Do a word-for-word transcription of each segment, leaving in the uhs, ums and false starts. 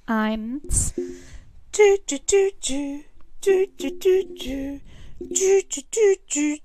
eins. Du, du, du, du. Du, du, du, du. Du, du, du, du,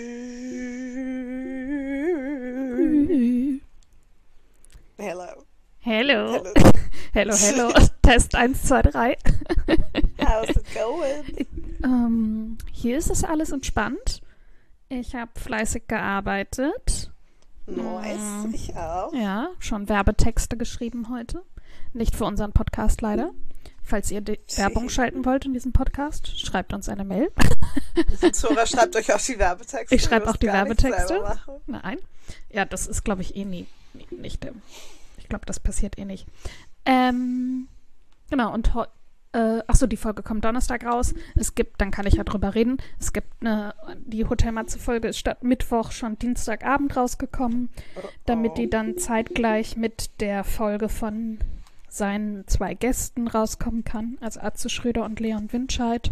du. Hello. Hello. Hello. Hello, hello. Test eins, zwei, drei. How's it going? ähm, hier ist es alles entspannt. Ich habe fleißig gearbeitet. Nice, Mm, ich auch. Ja, schon Werbetexte geschrieben heute. Nicht für unseren Podcast leider. Falls ihr die Werbung schalten wollt in diesem Podcast, schreibt uns eine Mail. Zora, schreibt euch auch die Werbetexte. Ich schreibe ihr auch müsst die gar nichts selber Werbetexte. machen. Nein. Ja, das ist, glaube ich, eh nie, nie nicht. Ähm, ich glaube, das passiert eh nicht. Ähm, genau, und heu- äh, achso, die Folge kommt Donnerstag raus. Es gibt, dann kann ich ja drüber reden, es gibt eine, die Hotelmatze-Folge ist statt Mittwoch schon Dienstagabend rausgekommen, Oh, damit oh. die dann zeitgleich mit der Folge von seinen zwei Gästen rauskommen kann, also Atze Schröder und Leon Winscheid.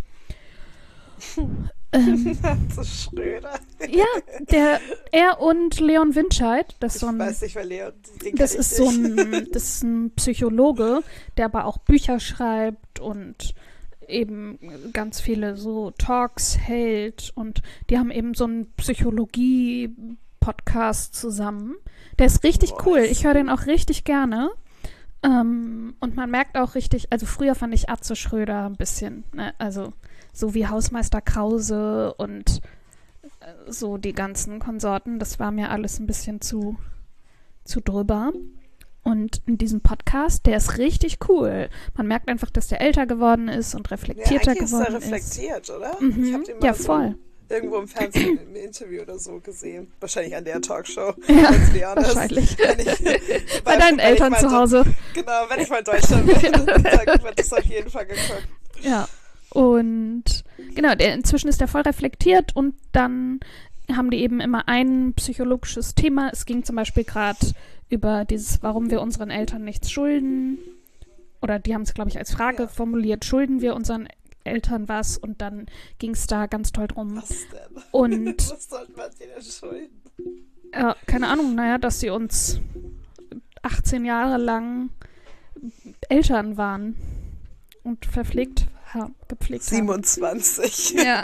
ähm, So Schröder. ja, der, er und Leon Winscheid, das ist Ich so ein, weiß nicht, weil Leon, den das kenn ist ich so nicht. ein, das ist ein Psychologe, der aber auch Bücher schreibt und eben ganz viele so Talks hält und die haben eben so einen Psychologie-Podcast zusammen. Der ist richtig Nice. cool. Ich höre den auch richtig gerne. Ähm, und man merkt auch richtig, also früher fand ich Atze Schröder ein bisschen, ne, also so wie Hausmeister Krause und äh, so die ganzen Konsorten, das war mir alles ein bisschen zu, zu drüber. Und in diesem Podcast, der ist richtig cool. Man merkt einfach, dass der älter geworden ist und Ja, reflektierter eigentlich ist er geworden ist. reflektiert, oder? Ich Mhm, habe den mal ja, so voll. irgendwo im Fernsehen im Interview oder so gesehen. Wahrscheinlich an der Talkshow. Ja, let's be honest. wahrscheinlich. Wenn ich, Bei deinen wenn ich Eltern mal zu in- Hause. Genau, wenn ich mal in Deutschland bin, dann wird das auf jeden Fall geguckt. Ja, und genau, der, inzwischen ist der voll reflektiert und dann haben die eben immer ein psychologisches Thema. Es ging zum Beispiel gerade über dieses, warum wir unseren Eltern nichts schulden. Oder die haben es, glaube ich, als Frage Ja. formuliert, schulden wir unseren Eltern was? Und dann ging es da ganz toll drum. Was denn? Und Was sollte man denen schulden? äh, keine Ahnung, naja, dass sie uns achtzehn Jahre lang Eltern waren und verpflegt haben, gepflegt haben. siebenundzwanzig. Ja.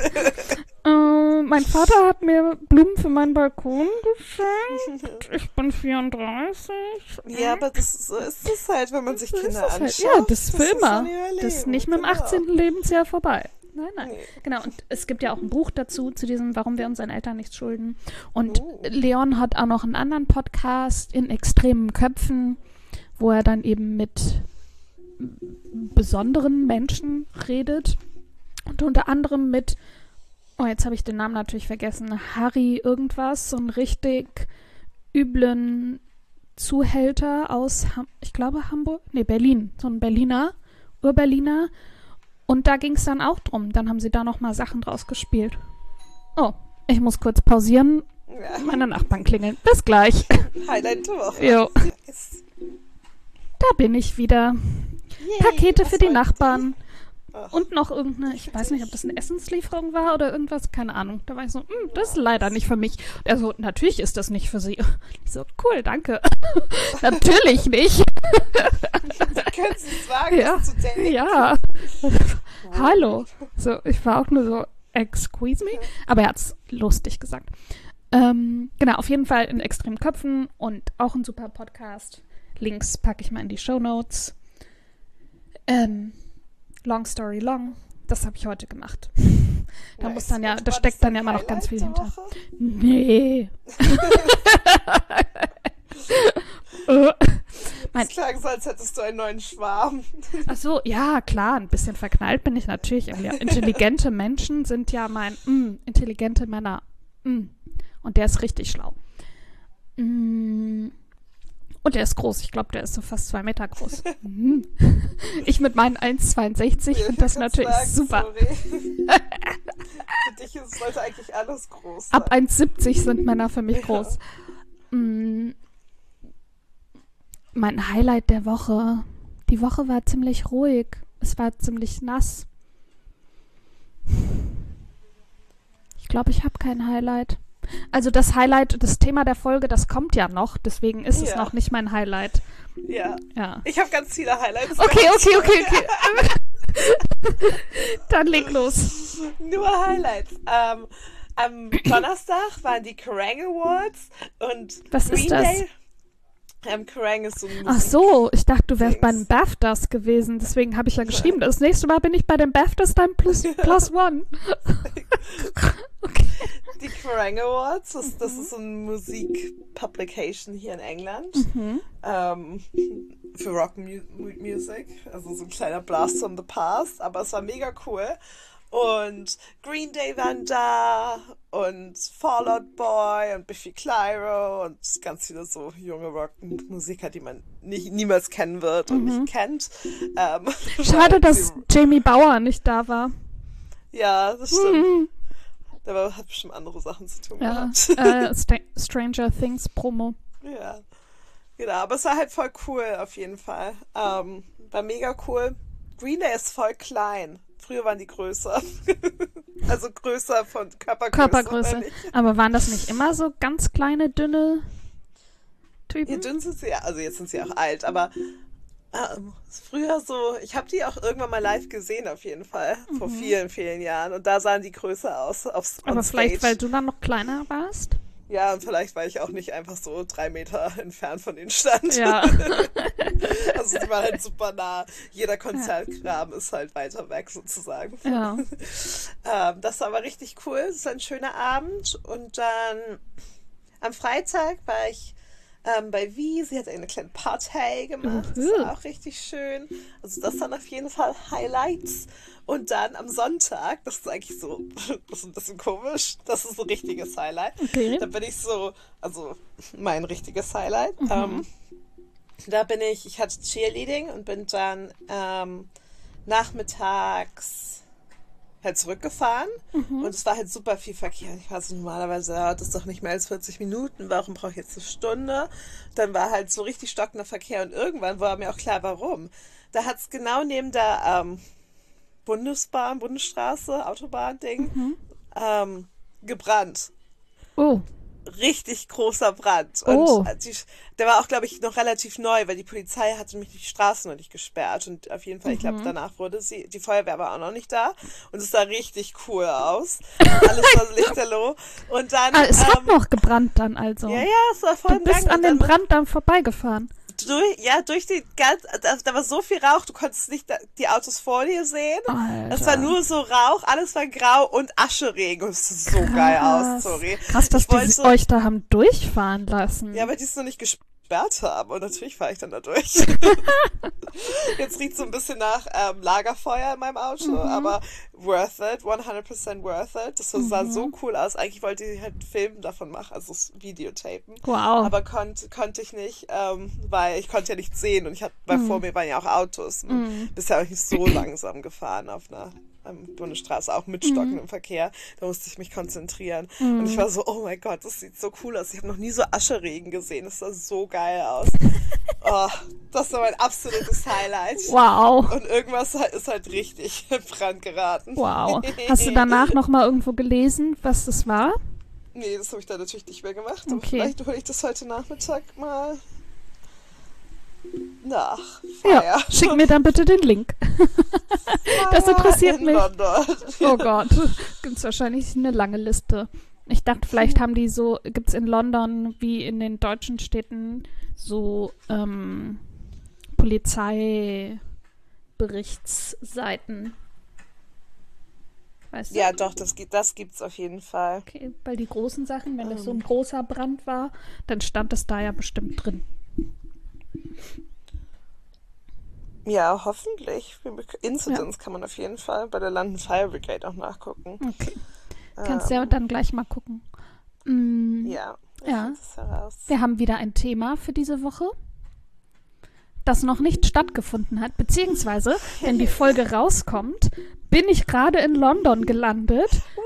äh, mein Vater hat mir Blumen für meinen Balkon geschenkt. Ich bin vierunddreißig. Ja, aber das, so ist es halt, wenn man sich So ist Kinder es halt. anschaut. Ja, das ist für immer. dann ihr Das ist Leben, nicht mit dem genau. achtzehnten Lebensjahr vorbei. Nein, nein. Nee. Genau, und es gibt ja auch ein Buch dazu, zu diesem, warum wir unseren Eltern nichts schulden. Und Oh. Leon hat auch noch einen anderen Podcast in extremen Köpfen, wo er dann eben mit besonderen Menschen redet. Und unter anderem mit, oh, jetzt habe ich den Namen natürlich vergessen, Harry irgendwas, so einen richtig üblen Zuhälter aus, Ham- ich glaube Hamburg, nee, Berlin, so ein Berliner, Urberliner. Und da ging es dann auch drum. Dann haben sie da nochmal Sachen draus gespielt. Oh, ich muss kurz pausieren. Ja. Meine Nachbarn klingeln. Bis gleich. Highlight der Woche. Jo. Yes. Da bin ich wieder. Yay, Pakete was für die wollten Nachbarn. Ach. Und noch irgendeine, ich weiß nicht, ob das eine Essenslieferung war oder irgendwas, keine Ahnung. Da war ich so, "Hm, das ist leider nicht für mich." Und er so, natürlich ist das nicht für Sie. Ich so, cool, danke. Natürlich nicht. Du könntest es sagen, Ja. das zu denken. Ja. Hallo. So, ich war auch nur so, excuse me. Aber er hat es lustig gesagt. Ähm, genau, auf jeden Fall in extremen Köpfen und auch ein super Podcast. Links packe ich mal in die Shownotes. Ähm, long story long. Das habe ich heute gemacht. Da Nice. muss dann ja, Und da war steckt das dann dein ja immer noch ganz viel Highlight der hinter. Woche? Nee. Äh, mein, Es klang so, als hättest du einen neuen Schwarm. ach so, ja, klar, ein bisschen verknallt bin ich natürlich. Ja, intelligente Menschen sind ja mein, mm, intelligente Männer. Mm. Und der ist richtig schlau. Mm. Und der ist groß. Ich glaube, der ist so fast zwei Meter groß. Mm. Ich mit meinen eins Komma zweiundsechzig Ja, finde das ich kann natürlich sagen, super. sorry. Für dich ist, sollte eigentlich alles groß sein. Ab eins Komma siebzig sind Männer für mich Ja. groß. Mm. Mein Highlight der Woche. Die Woche war ziemlich ruhig. Es war ziemlich nass. Ich glaube, ich habe kein Highlight. Also das Highlight, das Thema der Folge, das kommt ja noch, deswegen ist es Ja. noch nicht mein Highlight. Ja. Ja. Ich habe ganz viele Highlights. Okay, okay, okay, okay. Dann leg los. Nur Highlights. Ähm, am Donnerstag waren die Kerrang Awards und Was ist Green das? Day. Ähm, Kerrang ist so ein Ach Musik- so, ich dachte, du wärst Dings. bei den BAFTAs gewesen, deswegen habe ich ja geschrieben, das nächste Mal bin ich bei den BAFTAs dann plus, plus one. Okay. Die Kerrang Awards, das, das ist so eine Musik-Publication hier in England. Mhm. Ähm, für Rock Mu Music. Also so ein kleiner Blast from the Past. Aber es war mega cool. Und Green Day waren da und Fall Out Boy und Biffy Clyro und ganz viele so junge Rock-Musiker, die man nicht, niemals kennen wird und Mhm. nicht kennt. Ähm, Schade, weil dass sie- Jamie Bauer nicht da war. Ja, das stimmt. Mhm. Der war- hat bestimmt andere Sachen zu tun Ja, gehabt. äh, Sta- Stranger Things Promo. Ja, genau, aber es war halt voll cool auf jeden Fall. Ähm, war mega cool. Green Day ist voll klein. Früher waren die größer. Also größer von Körpergröße. Körpergröße. meine ich. Aber waren das nicht immer so ganz kleine, dünne Ja, Typen? dünn sind sie ja, also jetzt sind sie auch alt, aber ähm, früher so, ich habe die auch irgendwann mal live gesehen auf jeden Fall, vor vielen, vielen Jahren und da sahen die größer aus aufs on Aber vielleicht, stage. weil du dann noch kleiner warst? Ja, und vielleicht, weil ich auch nicht einfach so drei Meter entfernt von denen stand. Ja. Also die waren halt super nah. Jeder Konzertgraben ist halt weiter weg sozusagen. Ja. Ähm, das war aber richtig cool. Es war ein schöner Abend. Und dann am Freitag war ich ähm, bei Wie. Sie hat eine kleine Party gemacht. Das Uhu. war auch richtig schön. Also das waren auf jeden Fall Highlights. Und dann am Sonntag, das ist eigentlich so, das ist ein bisschen komisch, das ist so ein richtiges Highlight. Okay. Da bin ich so, also mein richtiges Highlight. Ähm, da bin ich, ich hatte Cheerleading und bin dann ähm, nachmittags halt zurückgefahren und es war halt super viel Verkehr. Ich war so, normalerweise dauert das doch nicht mehr als vierzig Minuten, warum brauche ich jetzt eine Stunde? Dann war halt so richtig stockender Verkehr und irgendwann war mir auch klar, warum. Da hat es genau neben der ähm, Bundesbahn, Bundesstraße, Autobahn-Ding ähm, gebrannt. Oh. Richtig großer Brand. Oh. Und die, der war auch, glaube ich, noch relativ neu, weil die Polizei hatte mich die Straßen noch nicht gesperrt. Und auf jeden Fall, ich glaube, danach wurde sie, die Feuerwehr war auch noch nicht da. Und es sah richtig cool aus. Alles war lichterloh. Und dann... Ah, es hat ähm, noch gebrannt dann also. ja, ja, es war voll Du im bist Gang. an Und dem dann- Brand dann vorbeigefahren. Durch, ja, durch die ganz, da, da war so viel Rauch, du konntest nicht da, die Autos vor dir sehen. Alter. Es war nur so Rauch, alles war grau und Ascheregen. Und es sah so geil aus, Krass. sorry. Krass, dass Ich die wollte- euch da haben durchfahren lassen. Ja, weil die es noch nicht gesperrt haben. Und natürlich fahre ich dann da durch. Jetzt riecht so ein bisschen nach ähm, Lagerfeuer in meinem Auto, aber worth it, hundert Prozent worth it. Das sah so cool aus. Eigentlich wollte ich halt einen Film davon machen, also das Videotapen. Wow. Aber konnt, konnte ich nicht, ähm, weil ich konnte ja nichts sehen und ich hatte, weil vor mir waren ja auch Autos. Und bist ja auch nicht so langsam gefahren auf einer ähm, Bundesstraße, auch mit stockendem Verkehr. Da musste ich mich konzentrieren. Und ich war so, oh mein Gott, das sieht so cool aus. Ich habe noch nie so Ascheregen gesehen. Das sah so geil aus. Oh, das war mein absolutes Highlight. Wow. Und irgendwas ist halt richtig in Brand geraten. Wow. Hast du danach noch mal irgendwo gelesen, was das war? Nee, das habe ich dann natürlich nicht mehr gemacht. Aber Okay. vielleicht hole ich das heute Nachmittag mal nach. Ja, Feier. schick mir dann bitte den Link. Das interessiert in mich. London. Oh Gott, gibt's wahrscheinlich eine lange Liste. Ich dachte, vielleicht haben die so, gibt's in London wie in den deutschen Städten so ähm, Polizeiberichtsseiten. Weißt du? Ja, doch, das, gibt- das gibt's auf jeden Fall. Okay, weil die großen Sachen, wenn das so ein großer Brand war, dann stand es da ja bestimmt drin. Ja, hoffentlich. Incidents kann man auf jeden Fall bei der London Fire Brigade auch nachgucken. Okay. Kannst ja dann gleich mal gucken. Mm, Ja, ich Ja. finde das heraus. Wir haben wieder ein Thema für diese Woche, das noch nicht stattgefunden hat, beziehungsweise, wenn die Folge rauskommt, bin ich gerade in London gelandet.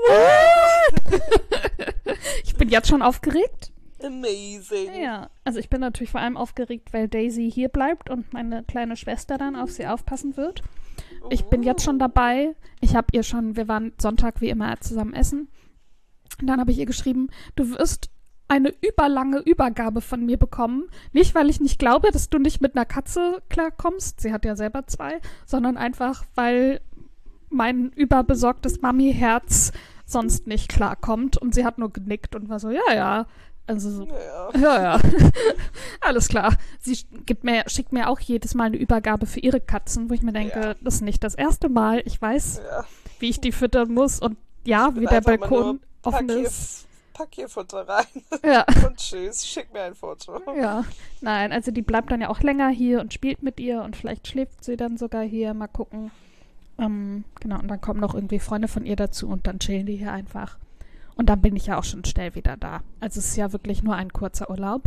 Ich bin jetzt schon aufgeregt. Amazing. Ja, also ich bin natürlich vor allem aufgeregt, weil Daisy hier bleibt und meine kleine Schwester dann auf sie aufpassen wird. Ich bin jetzt schon dabei. Ich habe ihr schon, wir waren Sonntag wie immer zusammen essen. Und dann habe ich ihr geschrieben, du wirst eine überlange Übergabe von mir bekommen. Nicht, weil ich nicht glaube, dass du nicht mit einer Katze klarkommst. Sie hat ja selber zwei. Sondern einfach, weil mein überbesorgtes Mami-Herz sonst nicht klarkommt. Und sie hat nur genickt und war so, ja, ja. Also, Ja. ja, ja. Alles klar. Sie gibt mir, schickt mir auch jedes Mal eine Übergabe für ihre Katzen, wo ich mir denke, Ja. das ist nicht das erste Mal. Ich weiß, Ja. wie ich die füttern muss. Und ja, wie Bin der einfach mal Balkon nur, offen pack hier, ist. pack hier Futter rein Ja. und tschüss, schick mir ein Foto. Ja, nein, also die bleibt dann ja auch länger hier und spielt mit ihr und vielleicht schläft sie dann sogar hier, mal gucken. Ähm, genau, und dann kommen noch irgendwie Freunde von ihr dazu und dann chillen die hier einfach. Und dann bin ich ja auch schon schnell wieder da. Also es ist ja wirklich nur ein kurzer Urlaub.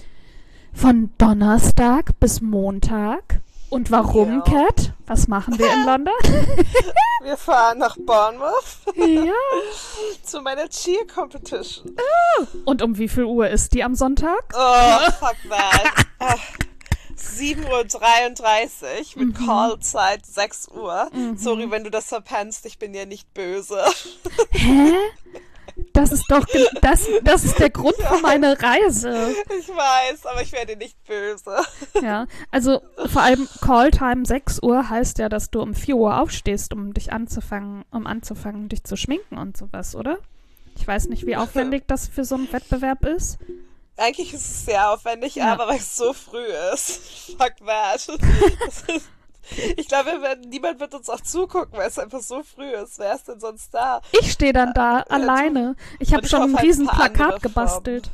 Von Donnerstag bis Montag. Und warum, Ja. Kat? Was machen wir in London? Wir fahren nach Bournemouth Ja. zu meiner Cheer Competition. Und um wie viel Uhr ist die am Sonntag? Oh, fuck that. Ach, sieben Uhr dreiunddreißig mit Mhm. Callzeit sechs Uhr. Mhm. Sorry, wenn du das verpennst, ich bin ja nicht böse. Hä? Das ist doch, ge- das, das ist der Grund für meine Reise. Ich weiß, aber ich werde nicht böse. Ja, also vor allem Calltime sechs Uhr heißt ja, dass du um vier Uhr aufstehst, um dich anzufangen, um anzufangen, dich zu schminken und sowas, oder? Ich weiß nicht, wie aufwendig das für so einen Wettbewerb ist. Eigentlich ist es sehr aufwendig, Ja. aber weil es so früh ist. Fuck that. Das ist, ich glaube, wir werden, niemand wird uns auch zugucken, weil es einfach so früh ist. Wer ist denn sonst da? Ich stehe dann da du- alleine. Ich habe Und ich schon hoffe, ein ein riesen paar andere Plakat gebastelt.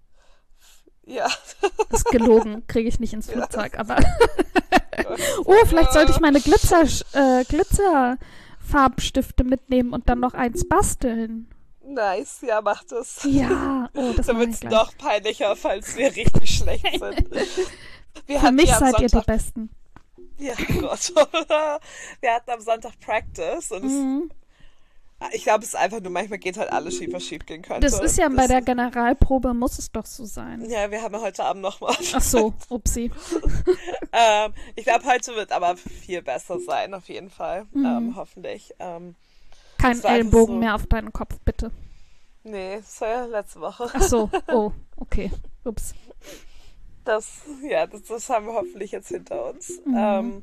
Ja. Das ist gelogen, kriege ich nicht ins Flugzeug, aber oh, vielleicht sollte ich meine Glitzer, äh, Glitzerfarbstifte mitnehmen und dann noch eins basteln. Nice, ja, mach das. Ja, oh, das Dann mache wird ich es gleich. noch peinlicher, falls wir richtig schlecht sind. Wir Für hatten mich ja am seid ihr die Sonntag, Besten. ja, Gott. Wir hatten am Sonntag Practice und Mhm. es, ich glaube, es ist einfach nur, manchmal geht halt alles schief, was schief gehen könnte. Das ist ja bei der Generalprobe, muss es doch so sein. Ja, wir haben ja heute Abend nochmal. Ach so, upsi. ähm, ich glaube, heute wird aber viel besser sein, auf jeden Fall. Mhm. Ähm, hoffentlich. Ähm, Kein Es war einfach Ellenbogen so- mehr auf deinen Kopf, bitte. nee, das war ja letzte Woche. Ach so, oh, okay. Ups. Das, ja, das, das haben wir hoffentlich jetzt hinter uns. Mhm. Ähm,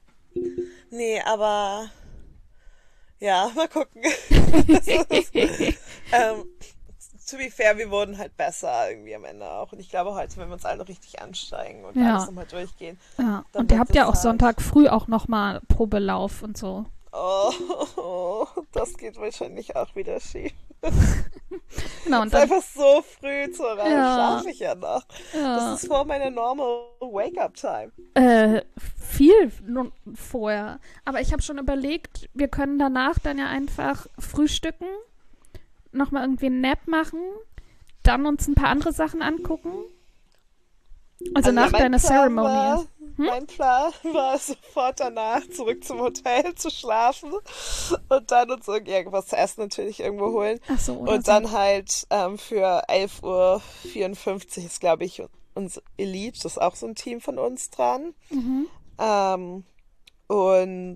nee, aber ja, mal gucken. Das ist, ähm, to be fair, wir wurden halt besser irgendwie am Ende auch. Und ich glaube, heute, wenn wir uns alle richtig ansteigen und Ja. alles nochmal durchgehen. Ja, Dann und ihr wird habt ja es auch halt- Sonntag früh auch nochmal Probelauf und so. Oh, oh, das geht wahrscheinlich auch wieder schief. Genau, Es und ist dann, einfach so früh zu rein, Ja. schlafe ich ja noch. ja, Das ist vor meiner normal Wake-up-Time. äh, viel nun vorher. Aber ich habe schon überlegt, wir können danach dann ja einfach frühstücken, nochmal irgendwie einen Nap machen, dann uns ein paar andere Sachen angucken. Also, Also nach mein deiner Plan Ceremony. War, Hm? Mein Plan war sofort danach zurück zum Hotel zu schlafen und dann uns irgend- irgendwas zu essen natürlich irgendwo holen. Ach so, oder Und so. dann halt ähm, für elf Uhr vierundfünfzig ist, glaube ich, uns Elite, das ist auch so ein Team von uns dran. Mhm. Ähm, und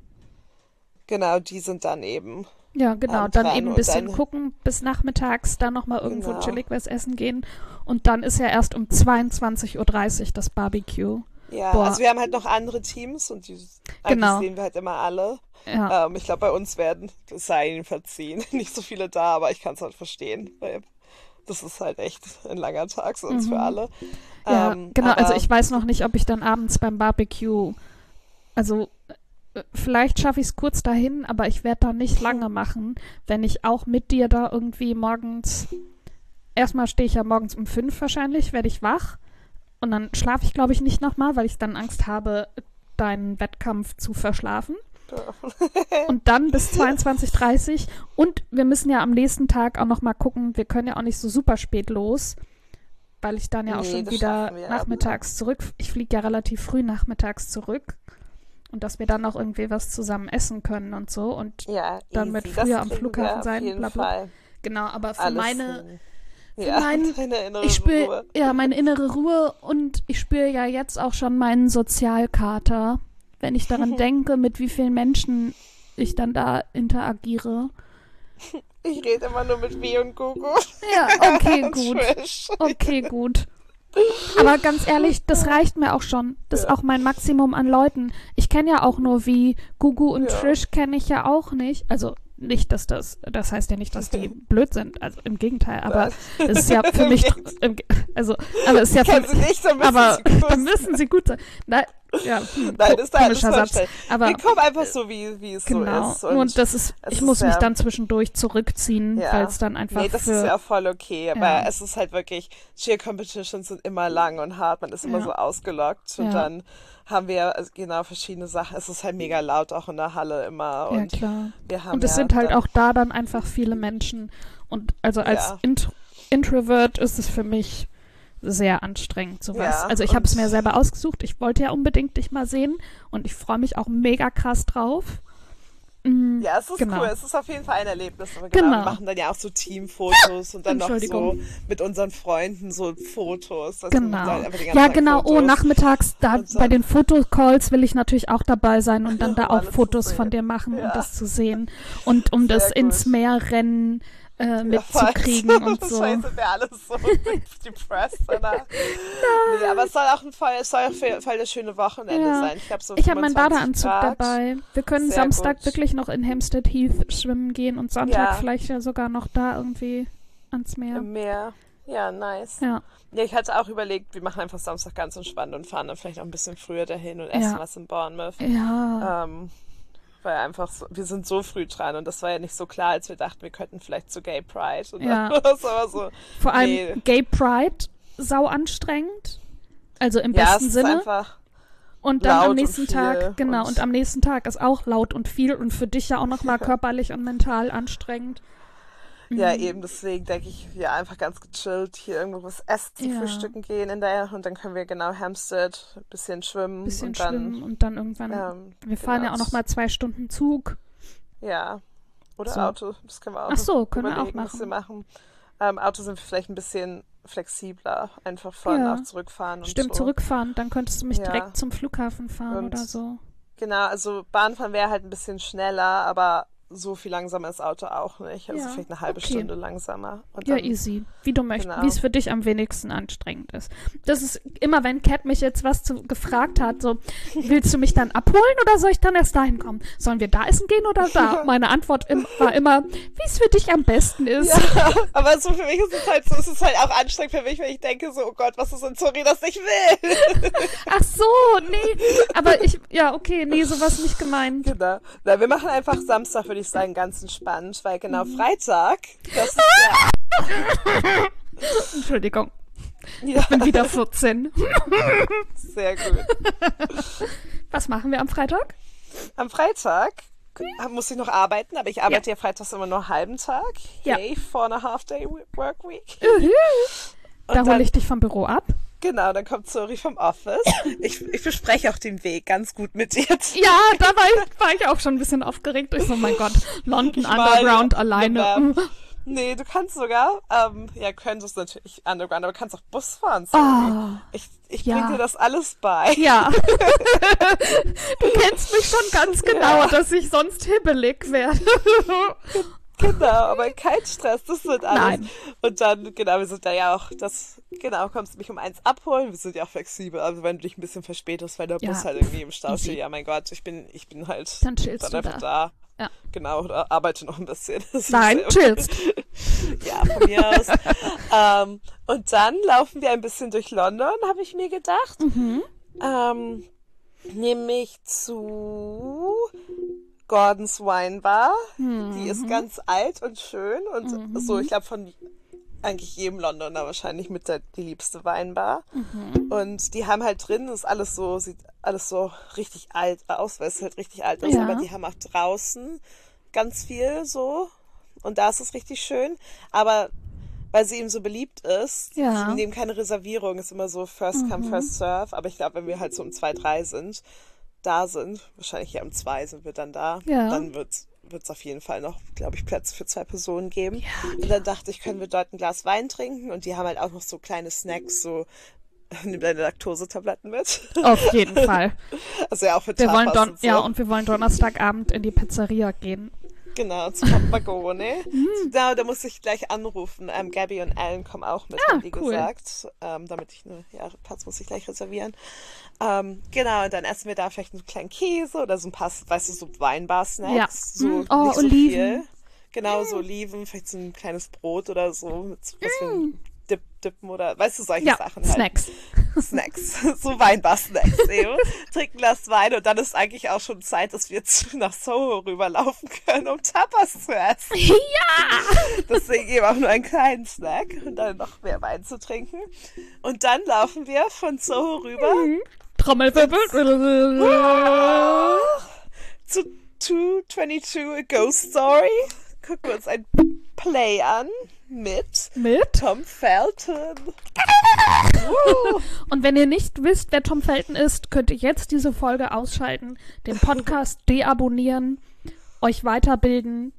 genau, die sind dann eben. Ja, genau. ähm, Dann dran eben ein und bisschen dann- gucken, bis nachmittags, dann nochmal irgendwo Genau. chillig was essen gehen. Und dann ist ja erst um zweiundzwanzig Uhr dreißig das Barbecue. Ja, Boah. also wir haben halt noch andere Teams und die eigentlich Genau. sehen wir halt immer alle. Ja, Ähm, ich glaube, bei uns werden, es sei ihnen verziehen, nicht so viele da, aber ich kann es halt verstehen, weil das ist halt echt ein langer Tag sonst Mhm. für alle. ja Ähm, genau. Also aber- ich weiß noch nicht, ob ich dann abends beim Barbecue, also äh, vielleicht schaffe ich es kurz dahin, aber ich werde da nicht lange machen, wenn ich auch mit dir da irgendwie morgens, erstmal stehe ich ja morgens um fünf wahrscheinlich, werde ich wach und dann schlafe ich, glaube ich, nicht nochmal, weil ich dann Angst habe, deinen Wettkampf zu verschlafen. Und dann bis zweiundzwanzig Uhr dreißig. Und wir müssen ja am nächsten Tag auch noch mal gucken, wir können ja auch nicht so super spät los, weil ich dann ja auch Nee, schon das wieder schaffen wir, nachmittags zurück, ich fliege ja relativ früh nachmittags zurück. Und dass wir dann auch irgendwie was zusammen essen können und so. Und Ja, dann easy. mit Das früher am kriegen Flughafen wir sein, Auf jeden bla, bla. Fall. genau, aber für Alles meine, hin. für ja, mein- deine innere ich spüre Ruhe. ja meine innere Ruhe und ich spüre ja jetzt auch schon meinen Sozialkater, wenn ich daran denke, mit wie vielen Menschen ich dann da interagiere. Ich rede immer nur mit Vi und Gugu. Ja, okay, Und gut. Trish. Okay, gut. Aber ganz ehrlich, das reicht mir auch schon. Das ist Ja. auch mein Maximum an Leuten. Ich kenne ja auch nur wie Gugu und Ja. Trish kenne ich ja auch nicht. Also nicht, dass das, das heißt ja nicht, dass die blöd sind. Also im Gegenteil. Aber es ist ja für Im mich, Gegenteil. im, Ge- also, aber es ist ja Ich für kenne sie nicht, dann müssen aber sie gut dann müssen sie gut sein. Na, ja, hm, Nein, ko- das ist ein komischer Satz. Aber Wir kommen einfach so, wie, wie es genau. so ist. Nur das ist, es ich ist muss mich ja- dann zwischendurch zurückziehen, Ja. weil es dann einfach Nee, das für ist ja auch voll okay, aber Ja. es ist halt wirklich, Cheer Competitions sind immer lang und hart, man ist immer Ja. so ausgelockt und Ja. dann haben wir also genau verschiedene Sachen. Es ist halt mega laut auch in der Halle immer ja und klar. wir haben Und es ja sind halt dann, auch da dann einfach viele Menschen. Und also als Ja. Int Introvert ist es für mich sehr anstrengend, sowas. Ja, also ich habe es und- mir selber ausgesucht. Ich wollte ja unbedingt dich mal sehen und ich freue mich auch mega krass drauf. Mm, Ja, es ist genau. cool, es ist auf jeden Fall ein Erlebnis. Aber genau, Genau. wir machen dann ja auch so Teamfotos und dann noch so Entschuldigung. mit unseren Freunden so Fotos. Also wir machen Genau. dann einfach die ganze Ja, Zeit genau. Oh, Fotos. nachmittags da Und so. bei den Fotocalls will ich natürlich auch dabei sein und dann da Um auch alles zu Fotos sehen. von dir machen Ja. und das zu sehen und um Sehr das gut. ins Meer rennen äh, Ja, mitzukriegen voll. und so. Scheiße, wir alle so depressed danach. Nee, aber es soll auch ein voll, es soll auch voll, voll das schöne Wochenende Ja. sein. Ich habe so Ich habe meinen fünfundzwanzig Badeanzug Grad. dabei. Wir können Sehr Samstag gut. wirklich noch in Hampstead Heath schwimmen gehen und Sonntag Ja. vielleicht ja sogar noch da irgendwie ans Meer. Im Meer. Ja, nice. Ja, Ja, ich hatte auch überlegt, wir machen einfach Samstag ganz entspannt und fahren dann vielleicht auch ein bisschen früher dahin und essen Ja. was in Bournemouth. ja, Ähm, weil einfach so, wir sind so früh dran und das war ja nicht so klar, als wir dachten, wir könnten vielleicht zu Gay Pride. Und Ja. dann war es aber so, vor allem nee. Gay Pride, sau anstrengend. Also im ja, es besten ist Sinne. einfach, Und dann laut am und nächsten viel Tag, genau, und- und am nächsten Tag ist auch laut und viel und für dich ja auch nochmal körperlich und mental anstrengend. ja Mhm. eben, deswegen denke ich, ja, einfach ganz gechillt hier irgendwo was essen, Ja. frühstücken gehen in der und dann können wir genau Hampstead, ein bisschen schwimmen Bisschen und dann, schwimmen und dann irgendwann. ähm, wir fahren genau, ja auch nochmal zwei Stunden Zug. ja, oder So. Auto, das können wir auch Ach so, können wir überlegen, auch was wir machen. Ähm, Auto sind wir vielleicht ein bisschen flexibler, einfach fahren, Ja. auch zurückfahren und Stimmt, so. zurückfahren. Dann könntest du mich Ja. direkt zum Flughafen fahren Und- oder so. Genau, also Bahnfahren wäre halt ein bisschen schneller, aber so viel langsamer ist Auto auch nicht. Also Ja, vielleicht eine halbe okay. Stunde langsamer. Und Ja, dann, easy. Wie du möchtest, genau. wie es für dich am wenigsten anstrengend ist. Das ist immer, wenn Kat mich jetzt was zu, gefragt hat, so, willst du mich dann abholen oder soll ich dann erst dahin kommen? Sollen wir da essen gehen oder da? Meine Antwort im, war immer, wie es für dich am besten ist. Ja, aber so für mich ist es halt so, es ist halt auch anstrengend für mich, wenn ich denke so, oh Gott, was ist, wenn Zori das nicht will? Ach so, nee. Aber ich, ja, okay, nee, sowas nicht gemeint. Genau. Na, wir machen einfach Samstag, würde ich sagen, ganz entspannt, weil genau Freitag, das ist ja, Entschuldigung, ja ich bin wieder vierzehn. sehr gut. Was machen wir am Freitag? Am Freitag muss ich noch arbeiten, aber ich arbeite ja, freitags immer nur einen halben Tag. Ja. Yay, four and a half day work week. Da Und hole dann, ich dich vom Büro ab. genau, dann kommt Zori vom Office. Ich, ich bespreche auch den Weg ganz gut mit dir. Ja, da war ich, war ich auch schon ein bisschen aufgeregt. Ich so, mein Gott, London Ich mal Underground alleine. bewerben. Nee, du kannst sogar, ähm, ja, könntest natürlich Underground, aber du kannst auch Bus fahren. Zori. Oh, Ich, ich ja. bring dir das alles bei. ja. Du kennst mich schon ganz genau, Ja. dass ich sonst hibbelig werde. Genau, aber kein Stress, das wird alles. Nein. Und dann, genau, wir sind da ja auch, das, genau, kommst du mich um eins abholen, wir sind ja auch flexibel, also wenn du dich ein bisschen verspätest, weil der Ja, Bus halt irgendwie im Stau easy. steht, ja mein Gott, ich bin, ich bin halt Dann chillst dann du einfach da. da. Ja. Genau, oder arbeite noch ein bisschen. Das ist Nein, sehr- chillst. Ja, von mir aus. ähm, und dann laufen wir ein bisschen durch London, habe ich mir gedacht. Mhm. Ähm, nämlich zu Gordons Wine Bar. Die ist ganz alt und schön und so, ich glaube, von eigentlich jedem Londoner wahrscheinlich mit der die liebste Weinbar. Und die haben halt drin, ist alles so, sieht alles so richtig alt aus, weil es halt richtig alt ist, Ja. aber die haben auch draußen ganz viel so. Und da ist es richtig schön. Aber weil sie eben so beliebt ist, Ja. sie nehmen keine Reservierung, ist immer so first come, first serve. Aber ich glaube, wenn wir halt so um zwei, drei sind, da sind, wahrscheinlich ja um zwei sind wir dann da, Ja. dann wird es auf jeden Fall noch, glaube ich, Plätze für zwei Personen geben. Und dann dachte ich, können wir dort ein Glas Wein trinken und die haben halt auch noch so kleine Snacks, so nimm deine Laktosetabletten mit. Auf jeden Fall. Also ja auch für Wir wollen Tapas Don und so. ja, und wir wollen Donnerstagabend in die Pizzeria gehen. Genau, zu Papagone. Genau, da muss ich gleich anrufen. Ähm, Gabby und Alan kommen auch mit, Ah, haben die cool. gesagt. Ähm, damit ich eine, ja, Platz muss ich gleich reservieren. Ähm, genau, und dann essen wir da vielleicht einen kleinen Käse oder so ein paar, weißt du, so Weinbar-Snacks. Ja. So Mm, oh, nicht so Oliven. viel. Genau, so Oliven, vielleicht so ein kleines Brot oder so, mit was wir dip, dippen oder, weißt du, solche Ja, Sachen halt. Snacks. Snacks, so Weinbar-Snacks eben. Trinken ein Glas Wein und dann ist eigentlich auch schon Zeit, dass wir zu, nach Soho rüberlaufen können, um Tapas zu essen. Ja! Deswegen eben auch nur einen kleinen Snack und dann noch mehr Wein zu trinken. Und dann laufen wir von Soho rüber Trommelwirbel. zu two twenty-two A Ghost Story. Gucken wir uns ein Play an mit, Mit? Tom Felton. Und wenn ihr nicht wisst, wer Tom Felton ist, könnt ihr jetzt diese Folge ausschalten, den Podcast deabonnieren, euch weiterbilden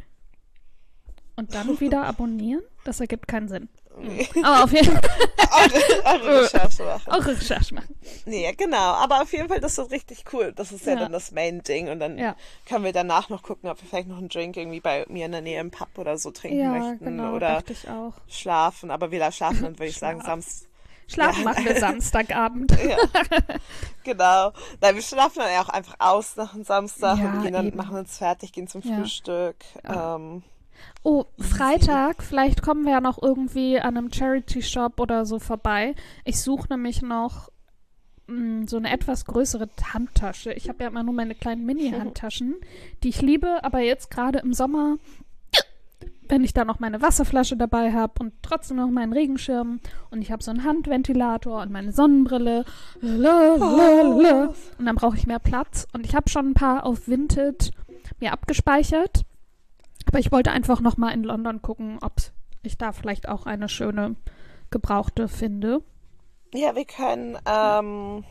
und dann wieder abonnieren? Das ergibt keinen Sinn. Nee. Aber auf jeden Fall Eure, eure Recherche machen. auch Recherche machen. Nee, genau. Aber auf jeden Fall, das ist richtig cool. Das ist ja, Ja. dann das Main-Ding. Und dann Ja. können wir danach noch gucken, ob wir vielleicht noch einen Drink irgendwie bei mir in der Nähe im Pub oder so trinken Ja, möchten. genau, Oder dachte ich auch. schlafen. Aber wir schlafen dann, würde ich sagen, Schlaf. Samstag. Schlafen Ja. machen wir Samstagabend. Ja, genau. Nein, wir schlafen dann ja auch einfach aus nach dem Samstag Ja, und gehen dann, eben. machen uns fertig, gehen zum Ja. Frühstück. Ja. Ähm, Oh, Freitag, vielleicht kommen wir ja noch irgendwie an einem Charity-Shop oder so vorbei. Ich suche nämlich noch mh, so eine etwas größere Handtasche. Ich habe ja immer nur meine kleinen Mini-Handtaschen, die ich liebe, aber jetzt gerade im Sommer, wenn ich da noch meine Wasserflasche dabei habe und trotzdem noch meinen Regenschirm und ich habe so einen Handventilator und meine Sonnenbrille lalalala, und dann brauche ich mehr Platz. Und ich habe schon ein paar auf Vinted mir abgespeichert. Aber ich wollte einfach noch mal in London gucken, ob ich da vielleicht auch eine schöne gebrauchte finde. ja, wir können, ähm,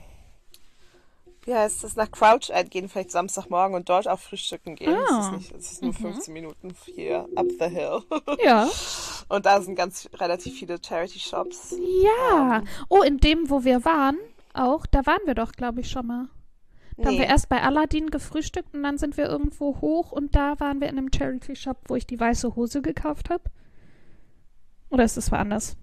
wie heißt das, nach Crouch End gehen, vielleicht Samstagmorgen und dort auch frühstücken gehen. Ah. Das ist, nicht, das ist nur fünfzehn Minuten hier up the hill. Ja. Und da sind ganz relativ viele Charity-Shops. Ja. Oh, in dem, wo wir waren, auch, da waren wir doch, glaube ich, schon mal. Da haben wir erst bei Aladdin gefrühstückt und dann sind wir irgendwo hoch und da waren wir in einem Charity-Shop, wo ich die weiße Hose gekauft habe. Oder ist das woanders?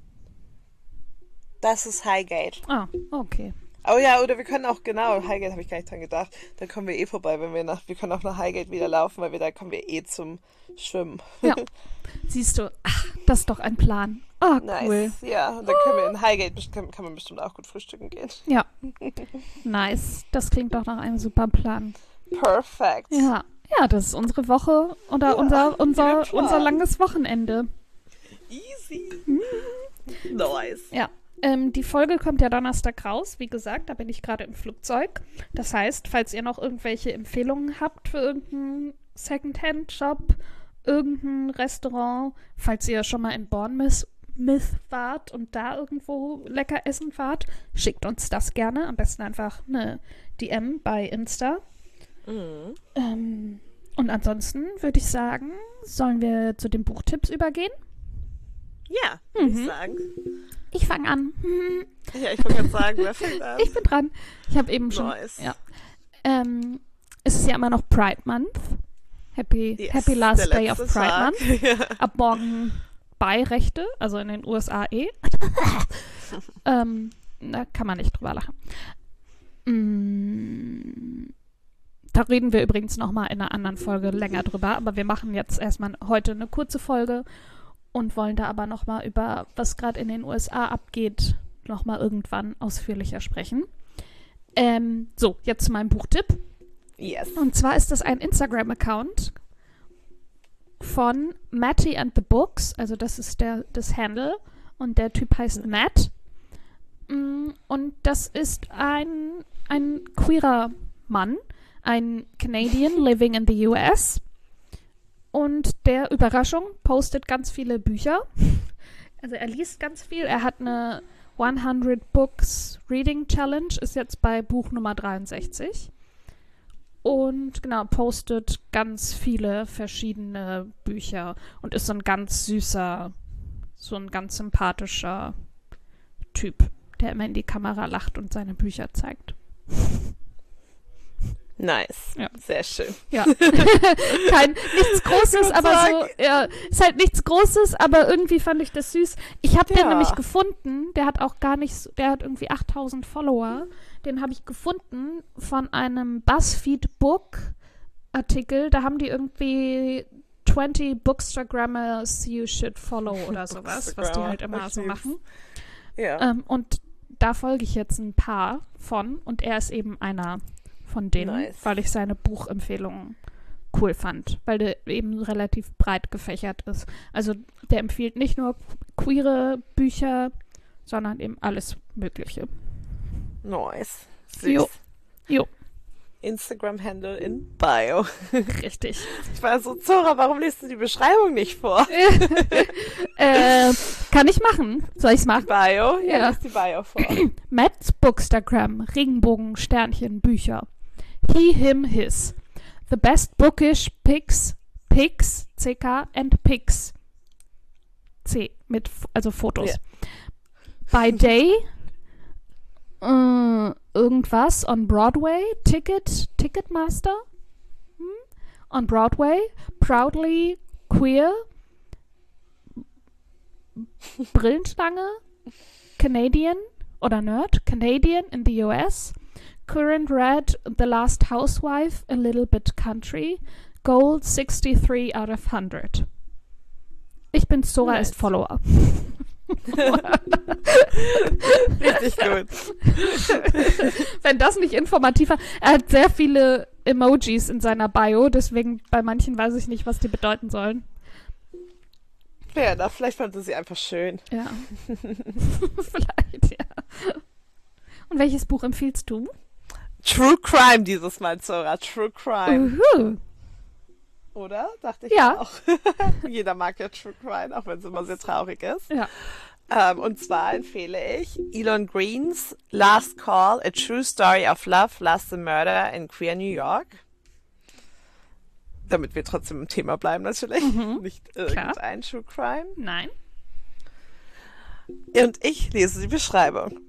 Das ist Highgate. Ah, okay. Oh ja, oder wir können auch, genau, Highgate habe ich gar nicht dran gedacht. Da kommen wir eh vorbei, wenn wir nach, wir können auch nach Highgate wieder laufen, weil wir da kommen wir eh zum Schwimmen. Ja. Siehst du, ach, das ist doch ein Plan. Ah, cool. Nice. Ja, und dann können wir in Highgate, best- kann, kann man bestimmt auch gut frühstücken gehen. Ja. Nice. Das klingt doch nach einem super Plan. Perfekt. Ja. Ja, das ist unsere Woche oder Ja, unser, unser, guter Plan. unser langes Wochenende. Easy. Nice. Ja. Ähm, die Folge kommt ja Donnerstag raus. Wie gesagt, da bin ich gerade im Flugzeug. Das heißt, falls ihr noch irgendwelche Empfehlungen habt für irgendeinen Secondhand-Shop, irgendein Restaurant, falls ihr schon mal in Bournemouth Myth wart und da irgendwo lecker essen wart, schickt uns das gerne. Am besten einfach eine D M bei Insta. Mhm. Ähm, und ansonsten würde ich sagen, sollen wir zu den Buchtipps übergehen? Ja, würde Mhm. ich sagen. Ich fange an. Hm, Ja, ich wollte gerade sagen, wer fängt an? ich bin dran. Ich habe eben schon. Nice. Ja. Ähm, es ist ja immer noch Pride Month. Happy, Yes, happy Last der Day of letzte Pride Tag. Month. Ja. Ab morgen Beirechte, also in den U S A eh. ähm, da kann man nicht drüber lachen. Mm, da reden wir übrigens nochmal in einer anderen Folge länger drüber, aber wir machen jetzt erstmal heute eine kurze Folge und wollen da aber nochmal über, was gerade in den U S A abgeht, nochmal irgendwann ausführlicher sprechen. Ähm, so, jetzt zu meinem Buchtipp. Yes. Und zwar ist das ein Instagram-Account von Matty and the Books, also das ist der, das Handle und der Typ heißt Matt. Mm, Und das ist ein, ein queerer Mann, ein Canadian living in the U S. Und der, Überraschung, postet ganz viele Bücher. Also er liest ganz viel. Er hat eine hundert Books Reading Challenge, ist jetzt bei Buch Nummer dreiundsechzig. Und genau, postet ganz viele verschiedene Bücher und ist so ein ganz süßer, so ein ganz sympathischer Typ, der immer in die Kamera lacht und seine Bücher zeigt. Nice. Ja. Sehr schön. Ja. Kein, nichts Großes, aber so, ja, ist halt nichts Großes, aber irgendwie fand ich das süß. Ich habe Ja. den nämlich gefunden, der hat auch gar nicht, so- der hat irgendwie achttausend Follower. Den habe ich gefunden von einem BuzzFeed-Book-Artikel. Da haben die irgendwie zwanzig Bookstagrammers you should follow oder sowas, was die halt immer Ich so lieb's. machen. Ja. Ähm, und da folge ich jetzt ein paar von und er ist eben einer von denen, Nice. weil ich seine Buchempfehlungen cool fand, weil der eben relativ breit gefächert ist. Also der empfiehlt nicht nur queere Bücher, sondern eben alles Mögliche. Nice. Süß. Jo. Jo. Instagram-Handle in Bio. Richtig. Ich war so, Zora, warum liest du die Beschreibung nicht vor? äh, kann ich machen? Soll ich's machen? Bio? Ja, Ja. lies die Bio vor. Matt's Bookstagram, Regenbogen, Sternchen, Bücher. He, him, his. The best bookish pics, pics, C K, and pics. C, mit, F- also Fotos. Ja. By day, äh, irgendwas on Broadway, Ticket, Ticketmaster, hm? On Broadway, proudly queer, Brillenstange, Canadian oder Nerd, Canadian in the U S, current red, The Last Housewife, a little bit country, gold sixty-three out of one hundred. Ich bin Zora Nice. ist Follower. Richtig gut. Wenn das nicht informativ war. Er hat sehr viele Emojis in seiner Bio, deswegen bei manchen weiß ich nicht, was die bedeuten sollen. Ja, da vielleicht fand sie sie einfach schön. Ja. Vielleicht, ja. Und welches Buch empfiehlst du? True Crime dieses Mal, Zora. True Crime. Uhu. Oder? Dachte ich Ja. auch. Jeder mag ja True Crime, auch wenn es immer sehr traurig ist. Ja. Ähm, und zwar empfehle ich Elon Greens Last Call, A True Story of Love, Lust and Murder in Queer New York. Damit wir trotzdem im Thema bleiben natürlich. Mhm. Nicht irgendein True Crime. Nein. Und ich lese die Beschreibung.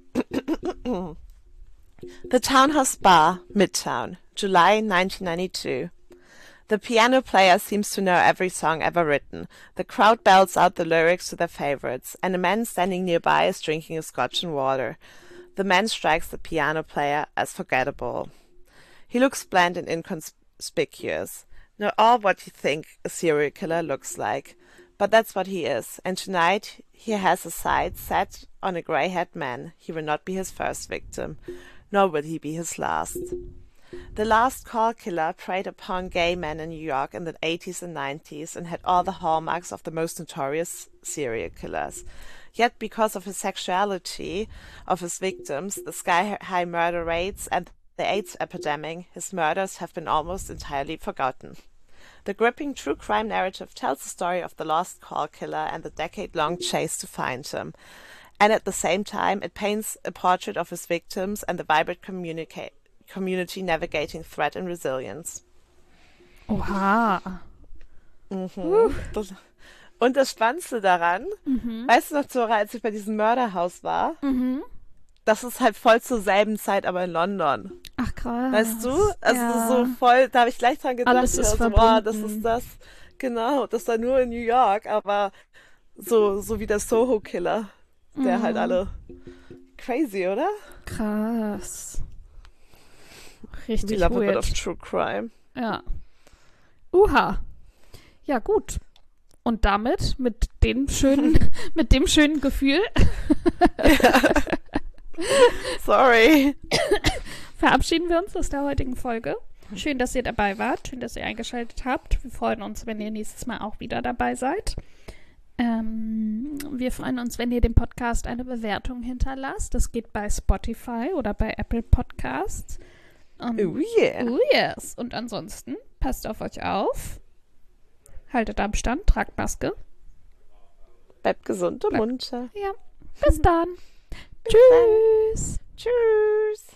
The Townhouse Bar, Midtown, July nineteen ninety-two. The piano player seems to know every song ever written. The crowd belts out the lyrics to their favorites, and a man standing nearby is drinking a scotch and water. The man strikes the piano player as forgettable. He looks bland and inconspicuous. Not all what you think a serial killer looks like. But that's what he is, and tonight he has his sights set on a grey-haired man. He will not be his first victim, nor will he be his last. The Last Call killer preyed upon gay men in New York in the eighties and nineties and had all the hallmarks of the most notorious serial killers. Yet because of his sexuality of his victims, the sky-high murder rates, and the AIDS epidemic, his murders have been almost entirely forgotten. The gripping true crime narrative tells the story of the Lost Call killer and the decade-long chase to find him. And at the same time, it paints a portrait of his victims and the vibrant communica- community navigating threat and resilience. Oha. Mhm. Das, und das Spannendste daran, Mhm. weißt du noch, Zora, als ich bei diesem Mörderhaus war, Mhm. das ist halt voll zur selben Zeit, aber in London. Ach krass. Weißt du? Also ja. so voll, da habe ich gleich dran gedacht, Alles ist ja, so, boah, das verbunden. ist das, genau, das war nur in New York, aber so, so wie der Soho-Killer, der Mhm. halt alle crazy, oder? Krass. We Richtig love a bit weird. of true crime. Ja. Uha. Ja, gut. Und damit, mit dem schönen, mit dem schönen Gefühl, Sorry. verabschieden wir uns aus der heutigen Folge. Schön, dass ihr dabei wart. Schön, dass ihr eingeschaltet habt. Wir freuen uns, wenn ihr nächstes Mal auch wieder dabei seid. Ähm, wir freuen uns, wenn ihr dem Podcast eine Bewertung hinterlasst. Das geht bei Spotify oder bei Apple Podcasts. Und, Oh yeah. oh yes. Und ansonsten, passt auf euch auf. Haltet Abstand, tragt Maske. Bleibt gesund und Bleibt- munter. Ja, bis dann. Bis dann. Tschüss. Tschüss.